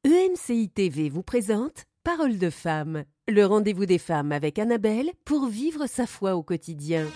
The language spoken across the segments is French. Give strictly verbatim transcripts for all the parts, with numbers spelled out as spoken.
E M C I T V vous présente Parole de femme, le rendez-vous des femmes avec Annabelle pour vivre sa foi au quotidien.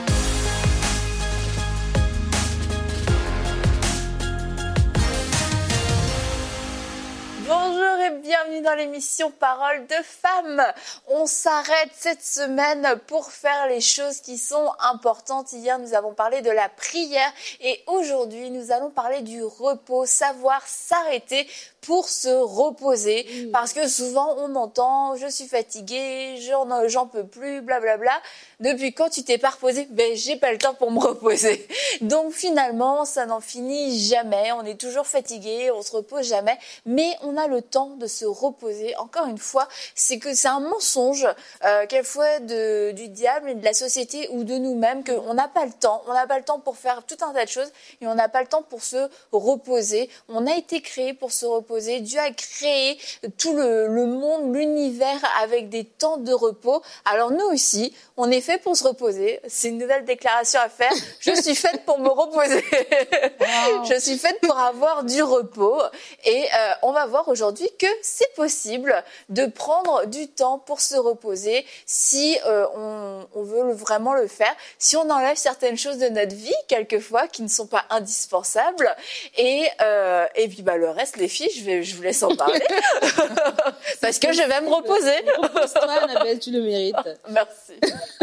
Bonjour et bienvenue dans l'émission Parole de femmes. On s'arrête cette semaine pour faire les choses qui sont importantes. Hier, nous avons parlé de la prière et aujourd'hui, nous allons parler du repos, savoir s'arrêter pour se reposer. Mmh. Parce que souvent, on entend « je suis fatiguée, j'en, j'en peux plus, blablabla ». Depuis quand tu t'es pas reposé ? Ben, j'ai pas le temps pour me reposer. Donc finalement, ça n'en finit jamais. On est toujours fatigué, on se repose jamais. Mais on a le temps de se reposer. Encore une fois, c'est que c'est un mensonge, euh, quelquefois de, du diable et de la société ou de nous-mêmes, qu'on n'a pas le temps. On n'a pas le temps pour faire tout un tas de choses et on n'a pas le temps pour se reposer. On a été créé pour se reposer. Dieu a créé tout le, le monde, l'univers avec des temps de repos. Alors nous aussi, on est fait pour se reposer. C'est une nouvelle déclaration à faire. Je suis faite pour me reposer. Wow. Je suis faite pour avoir du repos. Et euh, on va voir aujourd'hui que c'est possible de prendre du temps pour se reposer si euh, on, on veut vraiment le faire. Si on enlève certaines choses de notre vie, quelquefois, qui ne sont pas indispensables. Et, euh, et puis bah, le reste, les filles, je, vais, je vous laisse en parler. Parce que je vais me reposer. Repose-toi, Annabelle, tu le mérites. Merci.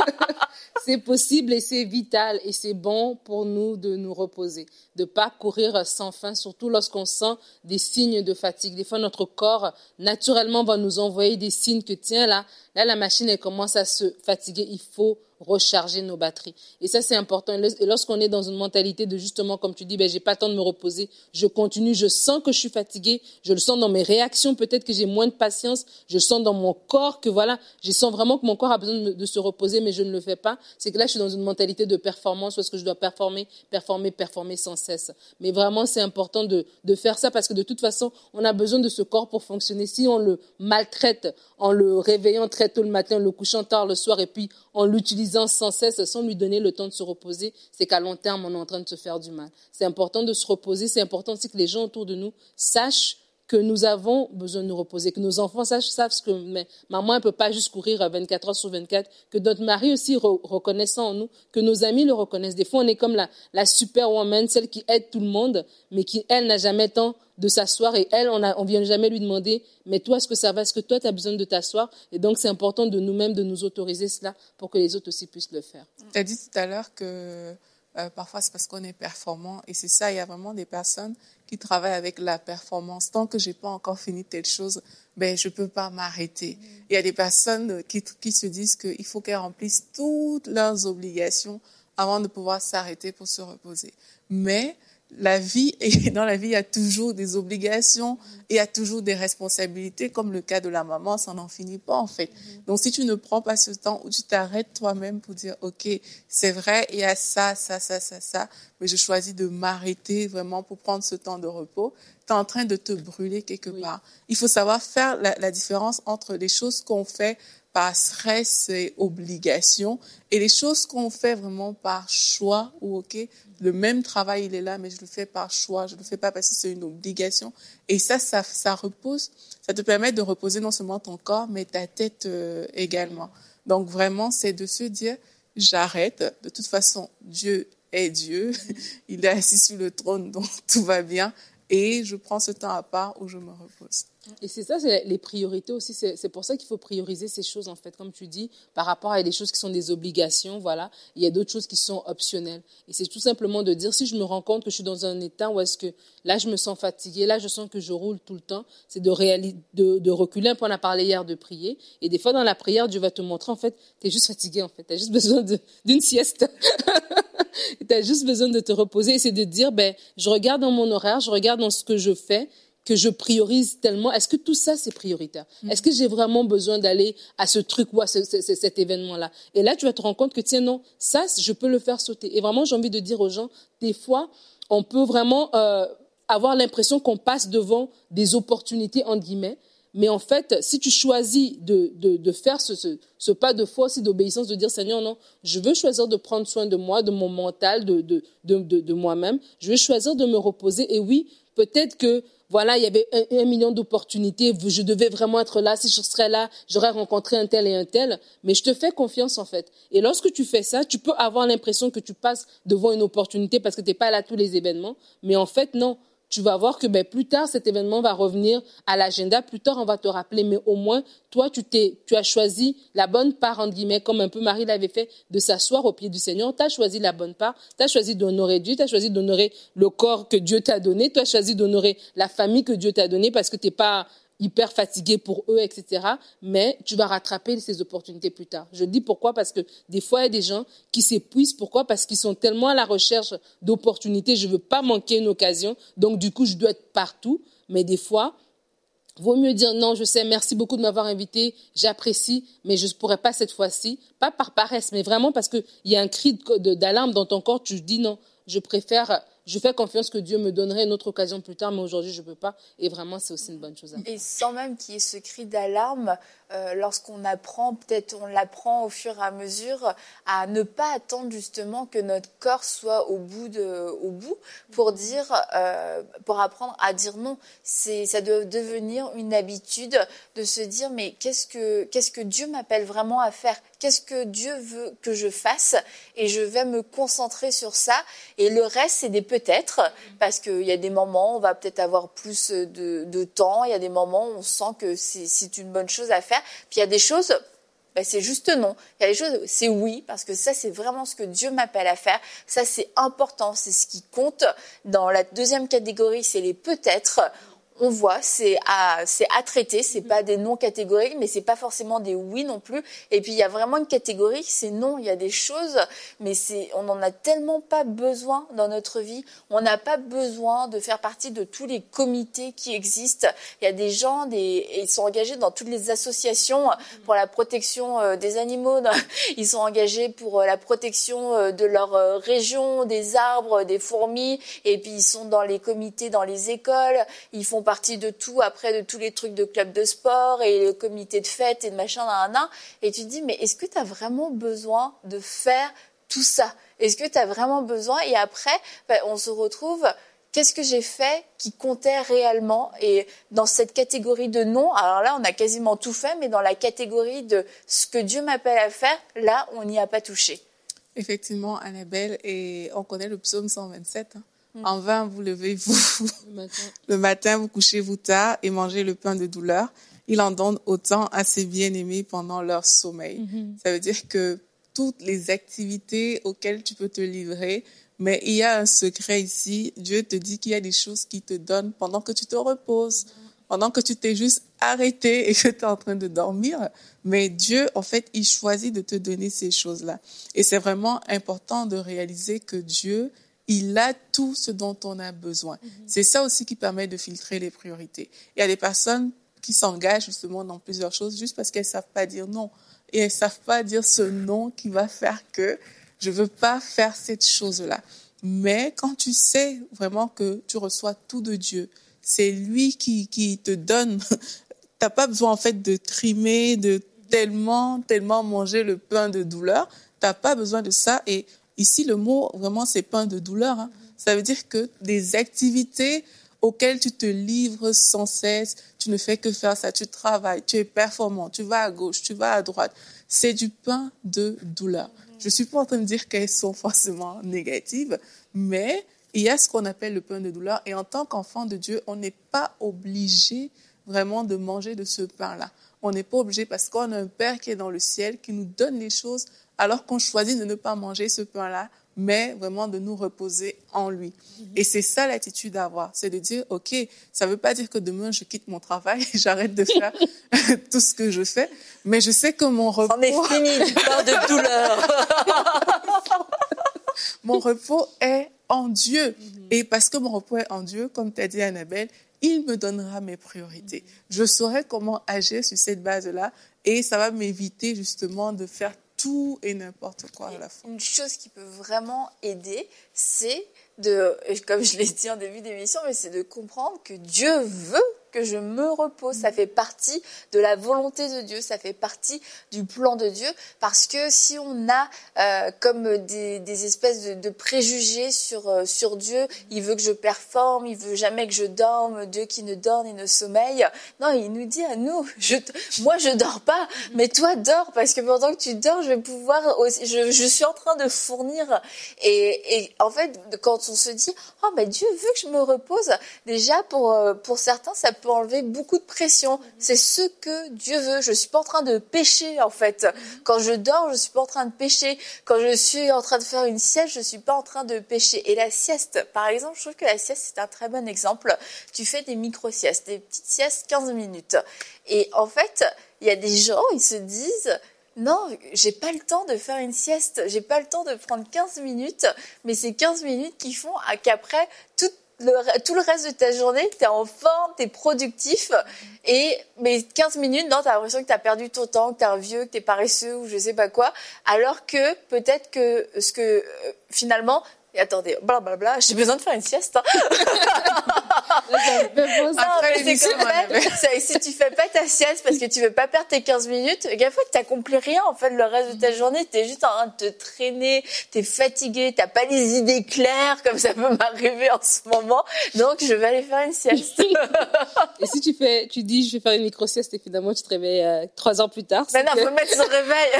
C'est possible et c'est vital et c'est bon pour nous de nous reposer, de pas courir sans fin, surtout lorsqu'on sent des signes de fatigue. Des fois, notre corps, naturellement, va nous envoyer des signes que, tiens, là, là, la machine, elle commence à se fatiguer. Il faut recharger nos batteries. Et ça, c'est important. Et lorsqu'on est dans une mentalité de justement, comme tu dis, ben, j'ai pas le temps de me reposer, je continue, je sens que je suis fatiguée, je le sens dans mes réactions, peut-être que j'ai moins de patience, je sens dans mon corps que voilà, je sens vraiment que mon corps a besoin de, de se reposer, mais je ne le fais pas. C'est que là, je suis dans une mentalité de performance, parce que je dois performer, performer, performer sans cesse. Mais vraiment, c'est important de, de faire ça parce que de toute façon, on a besoin de ce corps pour fonctionner. Si on le maltraite en le réveillant très tôt le matin, en le couchant tard le soir et puis en l'utilisant sans cesse, sans lui donner le temps de se reposer, c'est qu'à long terme, on est en train de se faire du mal. C'est important de se reposer. C'est important aussi que les gens autour de nous sachent que nous avons besoin de nous reposer, que nos enfants sachent, savent que mais, maman ne peut pas juste courir vingt-quatre heures sur vingt-quatre, que notre mari aussi re, reconnaissant en nous, que nos amis le reconnaissent. Des fois, on est comme la, la superwoman, celle qui aide tout le monde, mais qui, elle, n'a jamais le temps de s'asseoir et elle, on a, on vient jamais lui demander, mais toi, est-ce que ça va? Est-ce que toi, tu as besoin de t'asseoir? Et donc, c'est important de nous-mêmes, de nous autoriser cela pour que les autres aussi puissent le faire. Tu as dit tout à l'heure que euh, parfois, c'est parce qu'on est performant. Et c'est ça, il y a vraiment des personnes qui travaillent avec la performance. Tant que j'ai pas encore fini telle chose, ben, je peux pas m'arrêter. Mmh. Il y a des personnes qui, qui se disent qu'il faut qu'elles remplissent toutes leurs obligations avant de pouvoir s'arrêter pour se reposer. Mais la vie, et dans la vie, il y a toujours des obligations, il y a toujours des responsabilités, comme le cas de la maman, ça n'en finit pas, en fait. Donc, si tu ne prends pas ce temps où tu t'arrêtes toi-même pour dire, OK, c'est vrai, il y a ça, ça, ça, ça, ça, mais je choisis de m'arrêter vraiment pour prendre ce temps de repos, tu es en train de te brûler quelque oui. part. Il faut savoir faire la, la différence entre les choses qu'on fait par stress et obligation et les choses qu'on fait vraiment par choix ou ok, le même travail il est là mais je le fais par choix, je le fais pas parce que c'est une obligation et ça ça ça repose, ça te permet de reposer non seulement ton corps mais ta tête euh, également. Donc vraiment c'est de se dire j'arrête, de toute façon Dieu est Dieu, il est assis sur le trône donc tout va bien et je prends ce temps à part où je me repose. Et c'est ça, c'est les priorités aussi. C'est, c'est pour ça qu'il faut prioriser ces choses, en fait, comme tu dis, par rapport à des choses qui sont des obligations, voilà. Il y a d'autres choses qui sont optionnelles. Et c'est tout simplement de dire, si je me rends compte que je suis dans un état où est-ce que là, je me sens fatiguée, là, je sens que je roule tout le temps, c'est de, réaliser, de, de reculer un peu. On a parlé hier de prier. Et des fois, dans la prière, Dieu va te montrer, en fait, t'es juste fatigué, en fait. T'as juste besoin de, d'une sieste. T'as juste besoin de te reposer. Et c'est de dire, ben, je regarde dans mon horaire, je regarde dans ce que je fais, que je priorise tellement. Est-ce que tout ça, c'est prioritaire? Mmh. Est-ce que j'ai vraiment besoin d'aller à ce truc ou à ce, ce, cet événement-là? Et là, tu vas te rendre compte que, tiens, non, ça, je peux le faire sauter. Et vraiment, j'ai envie de dire aux gens, des fois, on peut vraiment euh, avoir l'impression qu'on passe devant des opportunités, entre guillemets. Mais en fait, si tu choisis de, de, de faire ce, ce, ce pas de foi aussi, d'obéissance, de dire, Seigneur, non, je veux choisir de prendre soin de moi, de mon mental, de, de, de, de, de moi-même. Je veux choisir de me reposer. Et oui, peut-être que voilà, il y avait un, un million d'opportunités, je devais vraiment être là, si je serais là, j'aurais rencontré un tel et un tel, mais je te fais confiance en fait. Et lorsque tu fais ça, tu peux avoir l'impression que tu passes devant une opportunité parce que tu n'es pas là à tous les événements, mais en fait non. Tu vas voir que ben, plus tard, cet événement va revenir à l'agenda. Plus tard, on va te rappeler. Mais au moins, toi, tu, t'es, tu as choisi la bonne part, entre guillemets, comme un peu Marie l'avait fait, de s'asseoir au pied du Seigneur. Tu as choisi la bonne part. Tu as choisi d'honorer Dieu. Tu as choisi d'honorer le corps que Dieu t'a donné. Tu as choisi d'honorer la famille que Dieu t'a donnée parce que tu n'es pas hyper fatigué pour eux, et cetera. Mais tu vas rattraper ces opportunités plus tard. Je dis pourquoi? Parce que des fois, il y a des gens qui s'épuisent. Pourquoi? Parce qu'ils sont tellement à la recherche d'opportunités. Je veux pas manquer une occasion. Donc, du coup, je dois être partout. Mais des fois, vaut mieux dire non, je sais, merci beaucoup de m'avoir invité, j'apprécie, mais je ne pourrais pas cette fois-ci. Pas par paresse, mais vraiment parce qu'il y a un cri de, de, d'alarme dans ton corps. Tu dis non, je préfère... Je fais confiance que Dieu me donnerait une autre occasion plus tard, mais aujourd'hui, je ne peux pas. Et vraiment, c'est aussi une bonne chose à faire. Et sans même qu'il y ait ce cri d'alarme, euh, lorsqu'on apprend, peut-être on l'apprend au fur et à mesure, à ne pas attendre justement que notre corps soit au bout, de, au bout pour, dire, euh, pour apprendre à dire non. C'est, ça doit devenir une habitude de se dire, mais qu'est-ce que, qu'est-ce que Dieu m'appelle vraiment à faire ? Qu'est-ce que Dieu veut que je fasse? Et je vais me concentrer sur ça. Et le reste, c'est des peut-être, parce qu'il y a des moments où on va peut-être avoir plus de, de temps. Il y a des moments où on sent que c'est, c'est une bonne chose à faire. Puis il y a des choses, ben c'est juste non. Il y a des choses, c'est oui, parce que ça, c'est vraiment ce que Dieu m'appelle à faire. Ça, c'est important, c'est ce qui compte. Dans la deuxième catégorie, c'est les peut-être. On voit, c'est à, c'est à traiter, c'est pas des non catégoriques, mais c'est pas forcément des oui non plus. Et puis il y a vraiment une catégorie, c'est non. Il y a des choses, mais c'est, on n'en a tellement pas besoin dans notre vie. On n'a pas besoin de faire partie de tous les comités qui existent. Il y a des gens, des, ils sont engagés dans toutes les associations pour la protection des animaux. Ils sont engagés pour la protection de leur région, des arbres, des fourmis. Et puis ils sont dans les comités, dans les écoles. Ils font partie de tout, après de tous les trucs de club de sport et le comité de fête et de machin, nan, nan, nan. Et tu te dis, mais est-ce que tu as vraiment besoin de faire tout ça? Est-ce que tu as vraiment besoin? Et après, ben, on se retrouve, qu'est-ce que j'ai fait qui comptait réellement? Et dans cette catégorie de non, alors là, on a quasiment tout fait, mais dans la catégorie de ce que Dieu m'appelle à faire, là, on n'y a pas touché. Effectivement, Annabelle, et on connaît le psaume cent vingt-sept, hein. En vain, vous levez-vous le matin. le matin, vous couchez-vous tard et mangez le pain de douleur. Il en donne autant à ses bien-aimés pendant leur sommeil. Mm-hmm. Ça veut dire que toutes les activités auxquelles tu peux te livrer, mais il y a un secret ici. Dieu te dit qu'il y a des choses qu'il te donne pendant que tu te reposes, pendant que tu t'es juste arrêté et que tu es en train de dormir. Mais Dieu, en fait, il choisit de te donner ces choses-là. Et c'est vraiment important de réaliser que Dieu, il a tout ce dont on a besoin. Mm-hmm. C'est ça aussi qui permet de filtrer les priorités. Il y a des personnes qui s'engagent justement dans plusieurs choses juste parce qu'elles ne savent pas dire non. Et elles ne savent pas dire ce non qui va faire que je ne veux pas faire cette chose-là. Mais quand tu sais vraiment que tu reçois tout de Dieu, c'est lui qui, qui te donne. Tu n'as pas besoin en fait de trimer, de tellement, tellement manger le pain de douleur. Tu n'as pas besoin de ça. Et ici, le mot, vraiment, c'est pain de douleur. Hein. Ça veut dire que des activités auxquelles tu te livres sans cesse, tu ne fais que faire ça, tu travailles, tu es performant, tu vas à gauche, tu vas à droite. C'est du pain de douleur. Je ne suis pas en train de dire qu'elles sont forcément négatives, mais il y a ce qu'on appelle le pain de douleur. Et en tant qu'enfant de Dieu, on n'est pas obligé vraiment de manger de ce pain-là. On n'est pas obligé parce qu'on a un Père qui est dans le ciel, qui nous donne les choses, alors qu'on choisit de ne pas manger ce pain-là, mais vraiment de nous reposer en lui. Mm-hmm. Et c'est ça l'attitude à avoir, c'est de dire, OK, ça ne veut pas dire que demain je quitte mon travail, j'arrête de faire tout ce que je fais, mais je sais que mon repos... On est fini du pain de douleur. Mon repos est en Dieu. Mm-hmm. Et parce que mon repos est en Dieu, comme tu as dit Annabelle, il me donnera mes priorités. Mm-hmm. Je saurai comment agir sur cette base-là et ça va m'éviter justement de faire tout et n'importe quoi à la fin. Une chose qui peut vraiment aider, c'est de, comme je l'ai dit en début d'émission, mais c'est de comprendre que Dieu veut que je me repose. Ça fait partie de la volonté de Dieu, ça fait partie du plan de Dieu. Parce que si on a euh, comme des, des espèces de, de préjugés sur, euh, sur Dieu, il veut que je performe, il veut jamais que je dorme, Dieu qui ne dort ni ne sommeille. Non, il nous dit à nous, je, moi je dors pas, mais toi dors, parce que pendant que tu dors, je vais pouvoir aussi, je, je suis en train de fournir. Et, et en fait, quand on se dit, oh ben Dieu veut que je me repose, déjà pour, pour certains, ça peut enlever beaucoup de pression. C'est ce que Dieu veut. Je suis pas en train de pécher, en fait. Quand je dors, je suis pas en train de pécher. Quand je suis en train de faire une sieste, je suis pas en train de pécher. Et la sieste, par exemple, je trouve que la sieste, c'est un très bon exemple. Tu fais des micro-siestes, des petites siestes quinze minutes. Et en fait, il y a des gens, ils se disent, non, j'ai pas le temps de faire une sieste, j'ai pas le temps de prendre quinze minutes, mais c'est quinze minutes qui font qu'après, tout le, tout le reste de ta journée, t'es en forme, t'es productif, et, mais quinze minutes, non, t'as l'impression que t'as perdu ton temps, que t'es un vieux, que t'es paresseux, ou je sais pas quoi, alors que peut-être que ce que, euh, finalement, et attendez, blablabla, j'ai besoin de faire une sieste. Hein. non, Après mais c'est comme ça, si tu fais pas ta sieste parce que tu veux pas perdre tes quinze minutes, gaffe, tu t'accomplis rien, en fait, le reste de ta journée, t'es juste en train de te traîner, t'es fatigué, t'as pas les idées claires, comme ça peut m'arriver en ce moment, donc je vais aller faire une sieste. Et si tu fais, tu dis, je vais faire une micro-sieste et finalement tu te réveilles euh, trois heures plus tard. Mais non, que... faut mettre son réveil.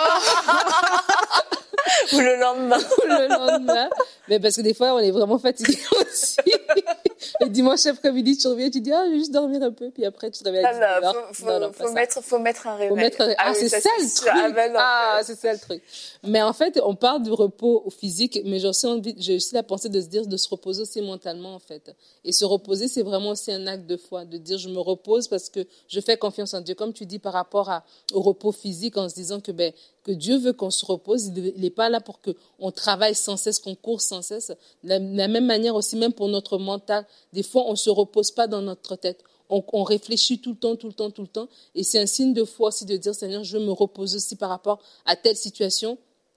Ou le lendemain. Ou le lendemain. Mais parce que des fois, on est vraiment fatigué aussi. Le dimanche après-midi, tu reviens, tu dis, ah, je vais juste dormir un peu, puis après, tu te réveilles à dix-neuf heures. Faut, faut, non, non, faut, mettre, faut mettre un réveil. Faut mettre un... Ah, ah oui, c'est ça, ça le truc. Ah, ben non, ah mais... c'est ça le truc. Mais en fait, on parle du repos physique, mais j'ai aussi envie, j'ai aussi la pensée de se dire, de se reposer aussi mentalement, en fait. Et se reposer, c'est vraiment aussi un acte de foi, de dire, je me repose parce que je fais confiance en Dieu. Comme tu dis par rapport à, au repos physique, en se disant que, ben, que Dieu veut qu'on se repose, il n'est pas là pour que on travaille sans cesse, qu'on court sans cesse. De la, la même manière aussi, même pour notre mental, des fois, on se repose pas dans notre tête. On, on réfléchit tout le temps, tout le temps, tout le temps. Et c'est un signe de foi aussi de dire, Seigneur, je veux me reposer aussi par rapport à telle situation.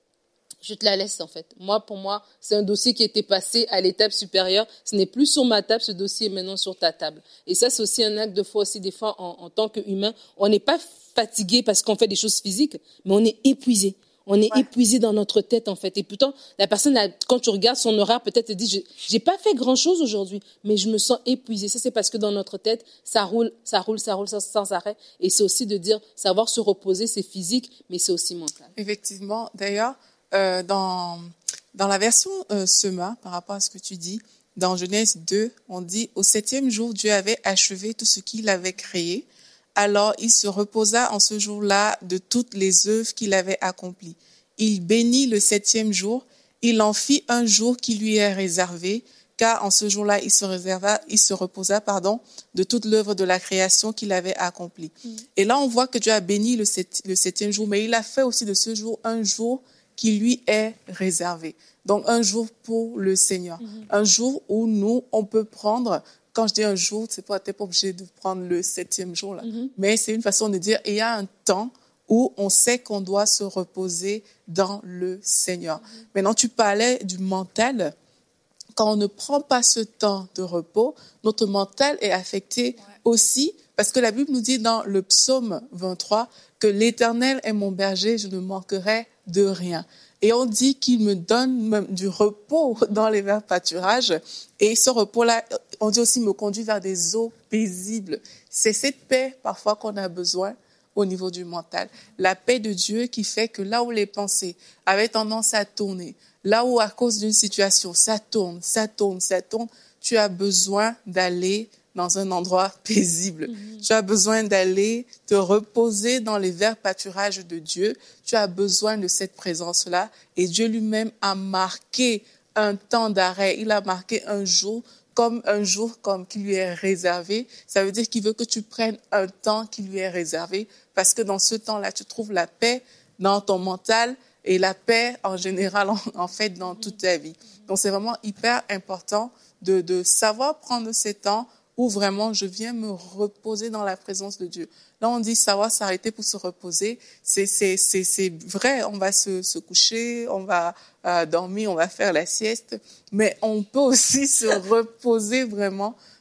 Je te la laisse, en fait. Moi, pour moi, c'est un dossier qui a été passé à l'étape supérieure. Ce n'est plus sur ma table, ce dossier est maintenant sur ta table. Et ça, c'est aussi un acte de foi aussi, des fois, en, en tant qu'humain. On n'est pas fatigué parce qu'on fait des choses physiques, mais on est épuisé. On est ouais. épuisé dans notre tête, en fait. Et pourtant, la personne, quand tu regardes son horaire, peut-être te dit, je, j'ai pas fait grand chose aujourd'hui, mais je me sens épuisé. Ça, c'est parce que dans notre tête, ça roule, ça roule, ça roule sans, sans arrêt. Et c'est aussi de dire, savoir se reposer, c'est physique, mais c'est aussi mental. Effectivement. D'ailleurs, euh, dans, dans la version euh, Sema, par rapport à ce que tu dis, dans Genèse deux, on dit, au septième jour, Dieu avait achevé tout ce qu'il avait créé. Alors il se reposa en ce jour-là de toutes les œuvres qu'il avait accomplies. Il bénit le septième jour, il en fit un jour qui lui est réservé, car en ce jour-là, il se réserva, il se reposa, pardon, de toute l'œuvre de la création qu'il avait accomplie. Mmh. Et là, on voit que Dieu a béni le, sept, le septième jour, mais il a fait aussi de ce jour un jour qui lui est réservé. Donc, un jour pour le Seigneur. Mmh. Un jour où nous, on peut prendre... Quand je dis un jour, c'est pas, t'es pas obligé de prendre le septième jour, là. Mm-hmm. Mais c'est une façon de dire, il y a un temps où on sait qu'on doit se reposer dans le Seigneur. Mm-hmm. Maintenant, tu parlais du mental. Quand on ne prend pas ce temps de repos, notre mental est affecté ouais. aussi, parce que la Bible nous dit dans le psaume vingt-trois que l'Éternel est mon berger, je ne manquerai de rien. Et on dit qu'il me donne même du repos dans les verts pâturages. Et ce repos-là, on dit aussi, me conduit vers des eaux paisibles. C'est cette paix, parfois, qu'on a besoin au niveau du mental. La paix de Dieu qui fait que là où les pensées avaient tendance à tourner, là où à cause d'une situation, ça tourne, ça tourne, ça tourne, tu as besoin d'aller dans un endroit paisible. Mmh. Tu as besoin d'aller te reposer dans les verts pâturages de Dieu. Tu as besoin de cette présence-là. Et Dieu lui-même a marqué un temps d'arrêt. Il a marqué un jour comme un jour comme qui lui est réservé. Ça veut dire qu'il veut que tu prennes un temps qui lui est réservé parce que dans ce temps-là, tu trouves la paix dans ton mental et la paix en général, en, en fait, dans toute ta vie. Donc, c'est vraiment hyper important de, de savoir prendre ces temps où vraiment je viens me reposer dans la présence de Dieu. Là, on dit savoir s'arrêter pour se reposer. C'est, c'est, c'est, c'est vrai, on va se, se coucher, on va euh, dormir, on va faire la sieste, mais on peut aussi se reposer vraiment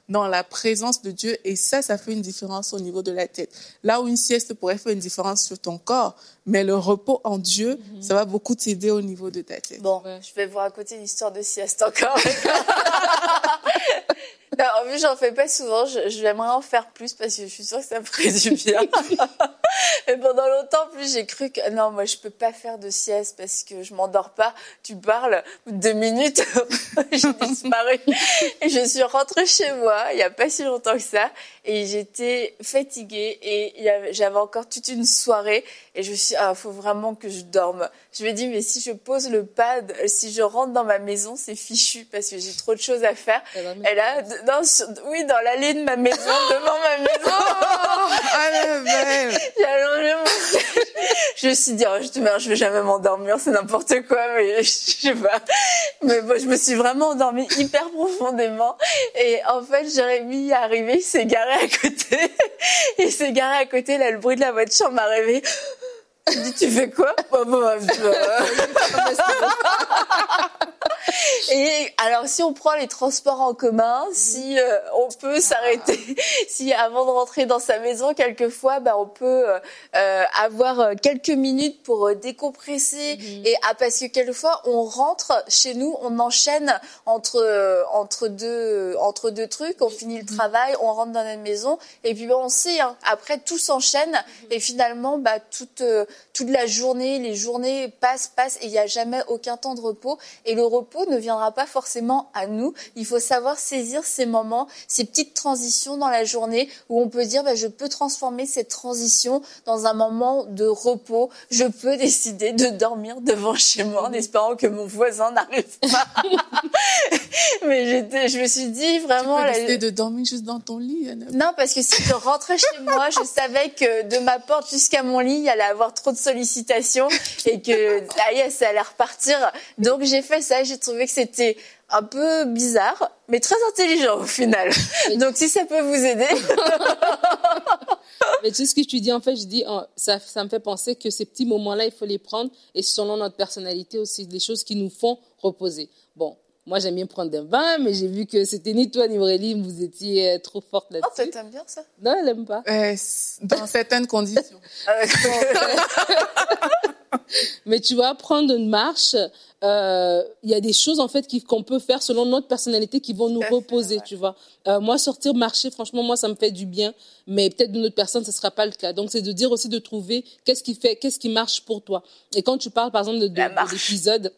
dans la présence de Dieu. Et ça, ça fait une différence au niveau de la tête. Là où une sieste pourrait faire une différence sur ton corps, mais le repos en Dieu, mm-hmm. ça va beaucoup t'aider au niveau de ta tête. Bon, ouais. Je vais vous raconter une histoire de sieste encore. Non, en plus, j'en fais pas souvent. Je, j'aimerais en faire plus parce que je suis sûre que ça me ferait du bien. Et pendant longtemps, en plus, j'ai cru que non, moi, je peux pas faire de sieste parce que je m'endors pas. Tu parles deux minutes, j'ai disparu. Et je suis rentrée chez moi il y a pas si longtemps que ça. Et j'étais fatiguée et il y avait, j'avais encore toute une soirée. Et je me suis dit, ah, faut vraiment que je dorme. Je me dis, mais si je pose le pad, si je rentre dans ma maison, c'est fichu parce que j'ai trop de choses à faire. Et là, dans, sur, oui, dans l'allée de ma maison, devant ma maison. Oh, elle est belle. J'ai allongé mon siège. Je me suis dit, oh, je, je vais jamais m'endormir, c'est n'importe quoi, mais je sais pas. Mais bon, je me suis vraiment endormie hyper profondément. Et en fait, Jérémy est arrivé, il s'est garé à côté. Il s'est garé à côté, là, le bruit de la voiture m'a réveillée. Il dit, tu fais quoi? Bah, bah, bah. Et alors, si on prend les transports en commun, si euh, on peut s'arrêter, si avant de rentrer dans sa maison, quelquefois, bah, on peut euh, avoir quelques minutes pour euh, décompresser. Mm-hmm. Et ah, parce que quelquefois, on rentre chez nous, on enchaîne entre euh, entre deux entre deux trucs, on finit le travail, on rentre dans notre maison, et puis bah, on sait, hein, après tout s'enchaîne, mm-hmm. et finalement, bah toute euh, toute la journée, les journées passent, passent, et il n'y a jamais aucun temps de repos. Et le repos ne viendra pas forcément à nous. Il faut savoir saisir ces moments, ces petites transitions dans la journée où on peut dire, bah, je peux transformer cette transition dans un moment de repos. Je peux décider de dormir devant chez moi en espérant que mon voisin n'arrive pas. Mais j'étais, je me suis dit vraiment... Tu peux décider la... de dormir juste dans ton lit, Anna. Non, parce que si je rentrais chez moi, je savais que de ma porte jusqu'à mon lit, il allait avoir trop de sollicitations et que ah yes, ça allait repartir. Donc j'ai fait ça, j'ai trouvé que c'était un peu bizarre, mais très intelligent au final. Donc si ça peut vous aider. Mais tu sais ce que tu dis, en fait, je dis, oh, ça, ça me fait penser que ces petits moments-là, il faut les prendre, et selon notre personnalité aussi, des choses qui nous font reposer. Bon, moi j'aime bien prendre un bain, mais j'ai vu que c'était ni toi ni Aurélie, vous étiez trop forte là-dessus. Oh, t'aimes bien ça? Non, elle aime pas. Euh, dans certaines conditions. Mais tu vois, prendre une marche, il euh, y a des choses en fait qui, qu'on peut faire selon notre personnalité qui vont nous reposer, tu vois. Euh, moi, sortir marcher, franchement, moi, ça me fait du bien, mais peut-être d'une autre personne, ce sera pas le cas. Donc, c'est de dire aussi de trouver qu'est-ce qui fait, qu'est-ce qui marche pour toi. Et quand tu parles, par exemple, de, de, de l'épisode,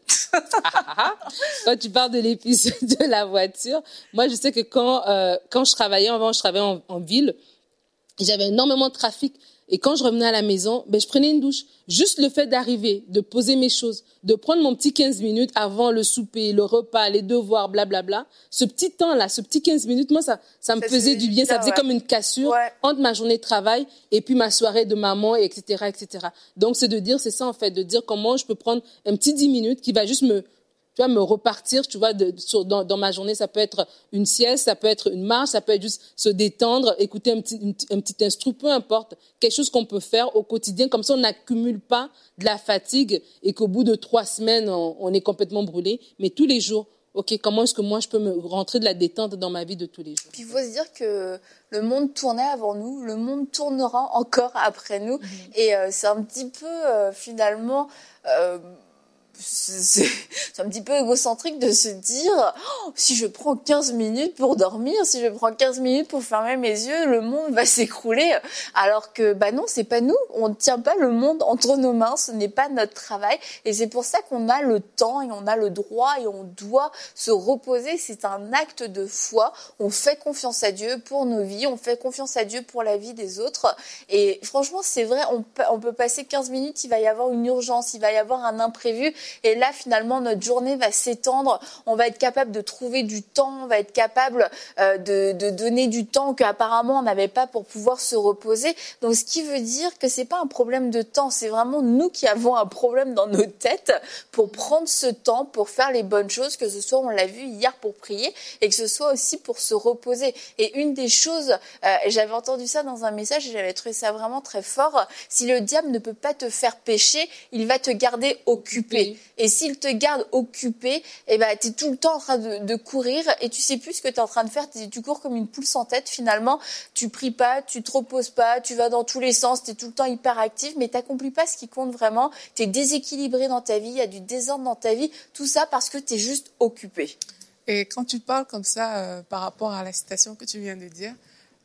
quand tu parles de l'épisode de la voiture, moi, je sais que quand euh, quand je travaillais, avant, je travaillais en, en ville, j'avais énormément de trafic. Et quand je revenais à la maison, ben, je prenais une douche. Juste le fait d'arriver, de poser mes choses, de prendre mon petit quinze minutes avant le souper, le repas, les devoirs, blablabla. Ce petit temps-là, ce petit quinze minutes, moi, ça, ça me ça faisait du bien. Ça faisait ouais. comme une cassure ouais. entre ma journée de travail et puis ma soirée de maman, et cetera, et cetera. Donc, c'est de dire, c'est ça, en fait, de dire comment je peux prendre un petit dix minutes qui va juste me, tu vois, me repartir, tu vois, de, sur, dans, dans ma journée, ça peut être une sieste, ça peut être une marche, ça peut être juste se détendre, écouter un petit, une, un petit instru, peu importe, quelque chose qu'on peut faire au quotidien, comme ça on n'accumule pas de la fatigue et qu'au bout de trois semaines, on, on est complètement brûlé, mais tous les jours, ok, comment est-ce que moi je peux me rentrer de la détente dans ma vie de tous les jours? Puis il faut se dire que le monde tournait avant nous, le monde tournera encore après nous, mmh. et euh, c'est un petit peu euh, finalement... Euh, C'est, c'est un petit peu égocentrique de se dire oh, si je prends quinze minutes pour dormir, si je prends quinze minutes pour fermer mes yeux, le monde va s'écrouler. Alors que bah non, c'est pas nous, on ne tient pas le monde entre nos mains, ce n'est pas notre travail. Et c'est pour ça qu'on a le temps et on a le droit et on doit se reposer. C'est un acte de foi. On fait confiance à Dieu pour nos vies, on fait confiance à Dieu pour la vie des autres. Et franchement, c'est vrai, on peut, on peut passer quinze minutes, il va y avoir une urgence, il va y avoir un imprévu. Et là, finalement, notre journée va s'étendre. On va être capable de trouver du temps. On va être capable euh, de, de donner du temps qu'apparemment on n'avait pas pour pouvoir se reposer. Donc, ce qui veut dire que c'est pas un problème de temps. C'est vraiment nous qui avons un problème dans nos têtes pour prendre ce temps, pour faire les bonnes choses, que ce soit, on l'a vu hier, pour prier, et que ce soit aussi pour se reposer. Et une des choses, euh, j'avais entendu ça dans un message et j'avais trouvé ça vraiment très fort. Si le diable ne peut pas te faire pécher, il va te garder occupé. Oui. Et s'il te garde occupé, eh ben, tu es tout le temps en train de, de courir et tu sais plus ce que tu es en train de faire. Tu cours comme une poule sans tête finalement. Tu pries pas, tu te reposes pas, tu vas dans tous les sens, tu es tout le temps hyper actif, mais tu n'accomplis pas ce qui compte vraiment. Tu es déséquilibré dans ta vie, il y a du désordre dans ta vie. Tout ça parce que tu es juste occupé. Et quand tu parles comme ça euh, par rapport à la citation que tu viens de dire,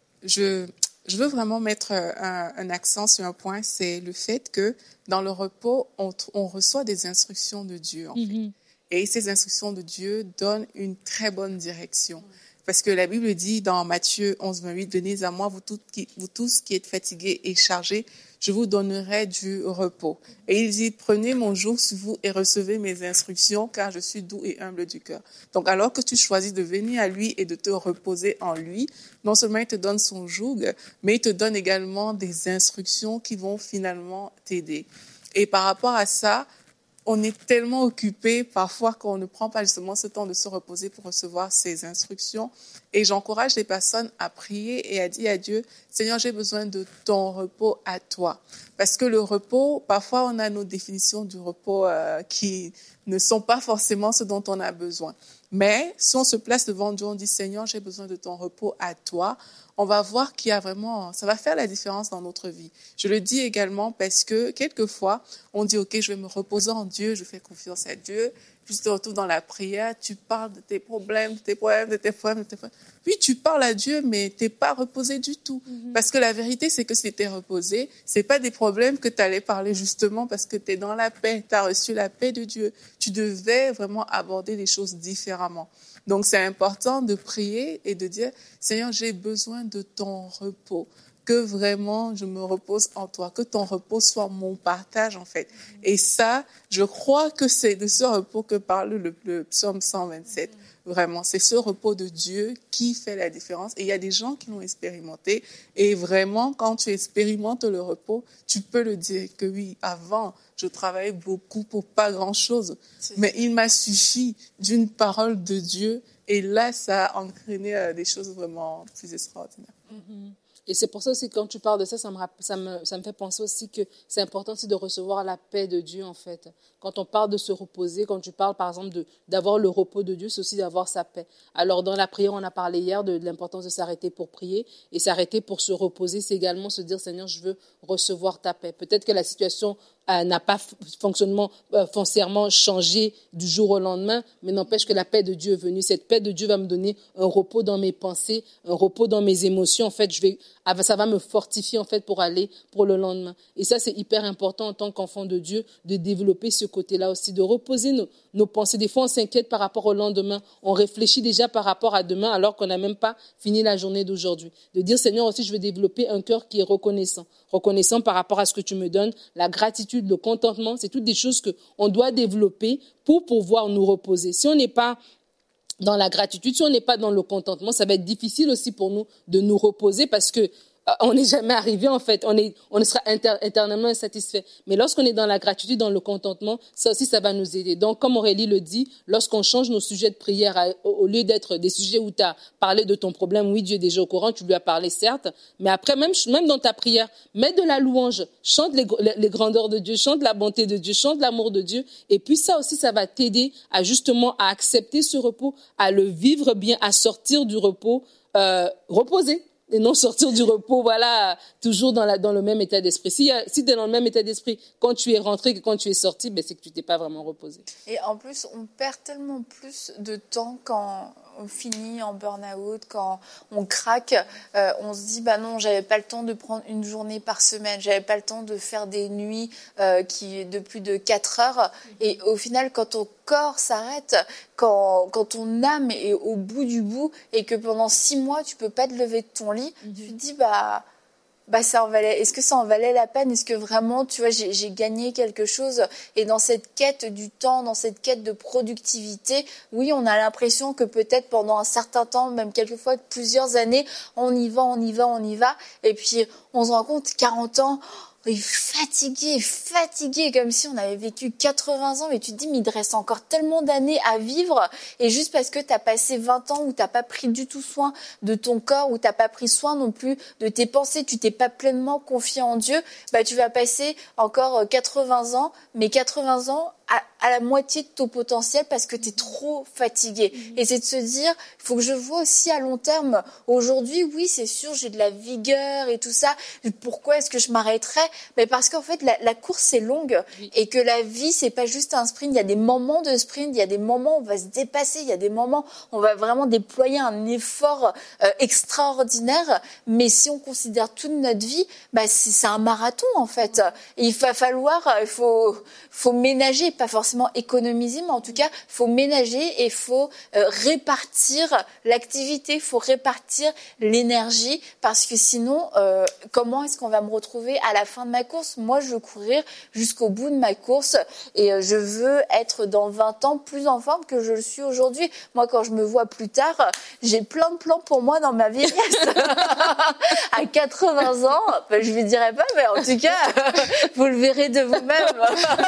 je, je veux vraiment mettre un, un accent sur un point, c'est le fait que dans le repos, on, on reçoit des instructions de Dieu, en mm-hmm. fait. Et ces instructions de Dieu donnent une très bonne direction. Parce que la Bible dit dans Matthieu onze, vingt-huit, « Venez à moi, vous, tout, qui, vous tous qui êtes fatigués et chargés, je vous donnerai du repos. » Et il dit, « Prenez mon joug sur vous et recevez mes instructions, car je suis doux et humble du cœur. » Donc, alors que tu choisis de venir à lui et de te reposer en lui, non seulement il te donne son joug, mais il te donne également des instructions qui vont finalement t'aider. Et par rapport à ça, on est tellement occupé parfois qu'on ne prend pas justement ce temps de se reposer pour recevoir ces instructions. Et j'encourage les personnes à prier et à dire à Dieu, Seigneur, j'ai besoin de ton repos à toi. Parce que le repos, parfois on a nos définitions du repos euh, qui ne sont pas forcément ce dont on a besoin. Mais si on se place devant Dieu, on dit, Seigneur, j'ai besoin de ton repos à toi, on va voir qu'il y a vraiment, ça va faire la différence dans notre vie. Je le dis également parce que quelquefois, on dit, OK, je vais me reposer en Dieu, je fais confiance à Dieu. Puis tu te retrouves dans la prière, tu parles de tes problèmes, de tes problèmes, de tes problèmes, de tes problèmes. Puis tu parles à Dieu, mais t'es pas reposé du tout. Mm-hmm. Parce que la vérité, c'est que si t'es reposé, c'est pas des problèmes que tu allais parler justement parce que t'es dans la paix, t'as reçu la paix de Dieu. Tu devais vraiment aborder les choses différemment. Donc, c'est important de prier et de dire, Seigneur, j'ai besoin de ton repos, que vraiment je me repose en toi, que ton repos soit mon partage, en fait. Et ça, je crois que c'est de ce repos que parle le, le psaume cent vingt-sept. Vraiment, c'est ce repos de Dieu qui fait la différence. Et il y a des gens qui l'ont expérimenté. Et vraiment, quand tu expérimentes le repos, tu peux le dire que oui, avant, je travaillais beaucoup pour pas grand-chose. Mais il m'a suffi d'une parole de Dieu. Et là, ça a entraîné des choses vraiment plus extraordinaires. Mm-hmm. Et c'est pour ça aussi, quand tu parles de ça, ça me, ça me, ça me fait penser aussi que c'est important aussi de recevoir la paix de Dieu, en fait. Quand on parle de se reposer, quand tu parles, par exemple, de, d'avoir le repos de Dieu, c'est aussi d'avoir sa paix. Alors, dans la prière, on a parlé hier de, de l'importance de s'arrêter pour prier. Et s'arrêter pour se reposer, c'est également se dire, Seigneur, je veux recevoir ta paix. Peut-être que la situation euh, n'a pas fonctionnement, euh, foncièrement changé du jour au lendemain, mais n'empêche que la paix de Dieu est venue. Cette paix de Dieu va me donner un repos dans mes pensées, un repos dans mes émotions. En fait, je vais, ça va me fortifier, en fait, pour aller pour le lendemain. Et ça, c'est hyper important en tant qu'enfant de Dieu, de développer ce côté-là aussi, de reposer nos, nos pensées. Des fois, on s'inquiète par rapport au lendemain. On réfléchit déjà par rapport à demain, alors qu'on n'a même pas fini la journée d'aujourd'hui. De dire, Seigneur, aussi, je veux développer un cœur qui est reconnaissant. Reconnaissant par rapport à ce que tu me donnes, la gratitude, le contentement, c'est toutes des choses qu'on doit développer pour pouvoir nous reposer. Si on n'est pas dans la gratitude, si on n'est pas dans le contentement, ça va être difficile aussi pour nous de nous reposer parce que on n'est jamais arrivé, en fait. On est, on sera inter, éternellement insatisfait. Mais lorsqu'on est dans la gratitude, dans le contentement, ça aussi, ça va nous aider. Donc, comme Aurélie le dit, lorsqu'on change nos sujets de prière, à, au, au lieu d'être des sujets où tu as parlé de ton problème, oui, Dieu est déjà au courant, tu lui as parlé, certes, mais après, même, même dans ta prière, mets de la louange, chante les, les, les grandeurs de Dieu, chante la bonté de Dieu, chante l'amour de Dieu. Et puis ça aussi, ça va t'aider à justement à accepter ce repos, à le vivre bien, à sortir du repos, euh, reposer. Et non sortir du repos, voilà, toujours dans, la, dans le même état d'esprit. Si, si tu es dans le même état d'esprit quand tu es rentré que quand tu es sorti, ben c'est que tu t'es pas vraiment reposé. Et en plus, on perd tellement plus de temps quand on finit en burn-out, quand on craque. Euh, on se dit, bah non, j'avais pas le temps de prendre une journée par semaine, j'avais pas le temps de faire des nuits euh, qui de plus de quatre heures. Et au final, quand ton corps s'arrête, quand, quand ton âme est au bout du bout et que pendant six mois, tu peux pas te lever de ton lit, mm-hmm. tu te dis, bah... Bah ça en valait. Est-ce que ça en valait la peine? Est-ce que vraiment, tu vois, j'ai, j'ai gagné quelque chose? Et dans cette quête du temps, dans cette quête de productivité, oui, on a l'impression que peut-être pendant un certain temps, même quelquefois plusieurs années, on y va, on y va, on y va. Et puis, on se rend compte, quarante ans... Il est fatigué, fatigué, comme si on avait vécu quatre-vingts ans, mais tu te dis, mais il te reste encore tellement d'années à vivre, et juste parce que tu as passé vingt ans où tu n'as pas pris du tout soin de ton corps, où tu n'as pas pris soin non plus de tes pensées, tu t'es pas pleinement confié en Dieu, bah tu vas passer encore quatre-vingts ans, mais quatre-vingts ans à, à la moitié de ton potentiel parce que tu es trop fatigué. Mmh. Et c'est de se dire, il faut que je vois aussi à long terme. Aujourd'hui, oui, c'est sûr, j'ai de la vigueur et tout ça. Pourquoi est-ce que je m'arrêterais? Mais parce qu'en fait, la, la course est longue oui. et que la vie, c'est pas juste un sprint. Il y a des moments de sprint, il y a des moments où on va se dépasser, il y a des moments où on va vraiment déployer un effort euh, extraordinaire. Mais si on considère toute notre vie, bah, c'est, c'est un marathon en fait. Et il va falloir, il faut, faut ménager, pas forcément économiser, mais en tout cas, il faut ménager et il faut euh, répartir l'activité, il faut répartir l'énergie, parce que sinon, euh, comment est-ce qu'on va me retrouver à la fin de ma course? Moi, je veux courir jusqu'au bout de ma course et euh, je veux être dans vingt ans plus en forme que je le suis aujourd'hui. Moi, quand je me vois plus tard, j'ai plein de plans pour moi dans ma vieillesse. À quatre-vingts ans, ben, je ne lui dirai pas, mais en tout cas, vous le verrez de vous-même.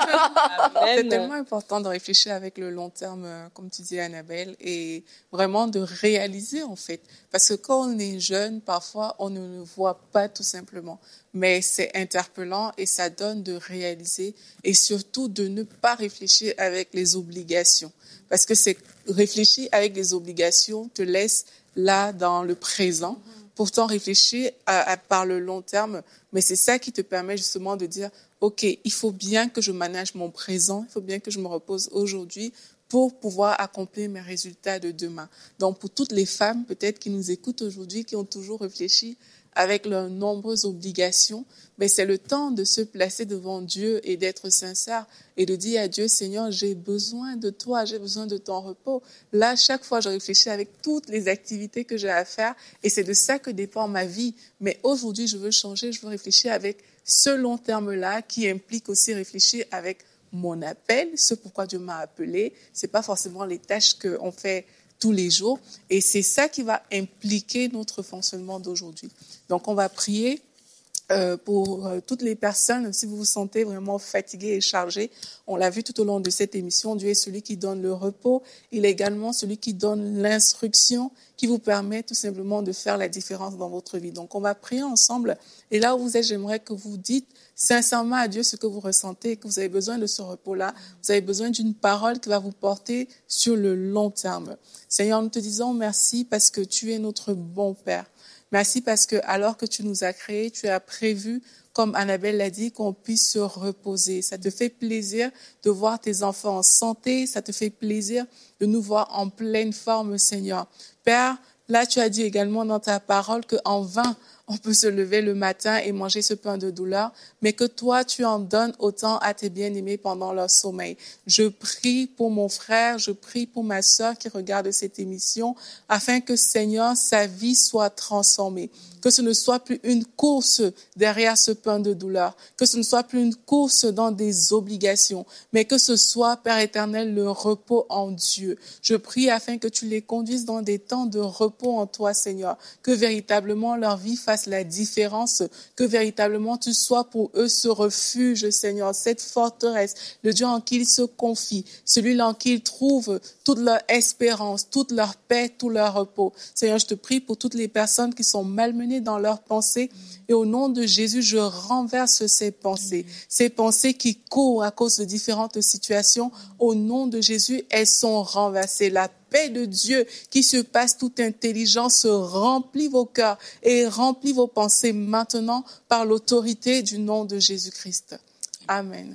C'est tellement important de réfléchir avec le long terme, comme tu dis, Annabelle, et vraiment de réaliser, en fait. Parce que quand on est jeune, parfois, on ne le voit pas tout simplement. Mais c'est interpellant et ça donne de réaliser et surtout de ne pas réfléchir avec les obligations. Parce que c'est réfléchir avec les obligations te laisse là dans le présent. Pourtant, réfléchir à, à, par le long terme, mais c'est ça qui te permet justement de dire, OK, il faut bien que je manage mon présent, il faut bien que je me repose aujourd'hui pour pouvoir accomplir mes résultats de demain. Donc, pour toutes les femmes, peut-être, qui nous écoutent aujourd'hui, qui ont toujours réfléchi avec leurs nombreuses obligations, mais c'est le temps de se placer devant Dieu et d'être sincère et de dire à Dieu, Seigneur, j'ai besoin de toi, j'ai besoin de ton repos. Là, chaque fois, je réfléchis avec toutes les activités que j'ai à faire et c'est de ça que dépend ma vie. Mais aujourd'hui, je veux changer, je veux réfléchir avec ce long terme-là qui implique aussi réfléchir avec mon appel, ce pourquoi Dieu m'a appelé. C'est pas forcément les tâches qu'on fait tous les jours. Et c'est ça qui va impliquer notre fonctionnement d'aujourd'hui. Donc, on va prier euh, pour euh, toutes les personnes. Si vous vous sentez vraiment fatigué et chargé, on l'a vu tout au long de cette émission, Dieu est celui qui donne le repos. Il est également celui qui donne l'instruction qui vous permet tout simplement de faire la différence dans votre vie. Donc, on va prier ensemble. Et là où vous êtes, j'aimerais que vous dites sincèrement à Dieu ce que vous ressentez, que vous avez besoin de ce repos-là. Vous avez besoin d'une parole qui va vous porter sur le long terme. Seigneur, nous te disons merci parce que tu es notre bon Père. Merci parce que alors que tu nous as créés, tu as prévu, comme Annabelle l'a dit, qu'on puisse se reposer. Ça te fait plaisir de voir tes enfants en santé. Ça te fait plaisir de nous voir en pleine forme, Seigneur. Père, là, tu as dit également dans ta parole qu'en vain, on peut se lever le matin et manger ce pain de douleur, mais que toi, tu en donnes autant à tes bien-aimés pendant leur sommeil. Je prie pour mon frère, je prie pour ma sœur qui regarde cette émission, afin que, Seigneur, sa vie soit transformée. Que ce ne soit plus une course derrière ce pain de douleur, que ce ne soit plus une course dans des obligations, mais que ce soit, Père éternel, le repos en Dieu. Je prie afin que tu les conduises dans des temps de repos en toi, Seigneur, que véritablement leur vie fasse la différence, que véritablement tu sois pour eux ce refuge, Seigneur, cette forteresse, le Dieu en qui ils se confient, celui-là en qui ils trouvent toute leur espérance, toute leur paix, tout leur repos. Seigneur, je te prie pour toutes les personnes qui sont malmenées dans leurs pensées et au nom de Jésus, je renverse ces pensées, ces pensées qui courent à cause de différentes situations. Au nom de Jésus, elles sont renversées. La paix de Dieu qui surpasse toute intelligence remplit vos cœurs et remplit vos pensées maintenant par l'autorité du nom de Jésus-Christ. Amen.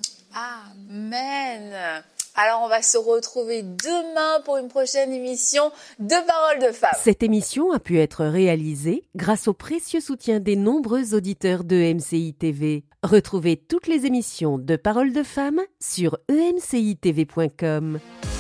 Amen. Alors, on va se retrouver demain pour une prochaine émission de Paroles de Femmes. Cette émission a pu être réalisée grâce au précieux soutien des nombreux auditeurs de E M C I T V. Retrouvez toutes les émissions de Paroles de Femmes sur e m c i t v point com.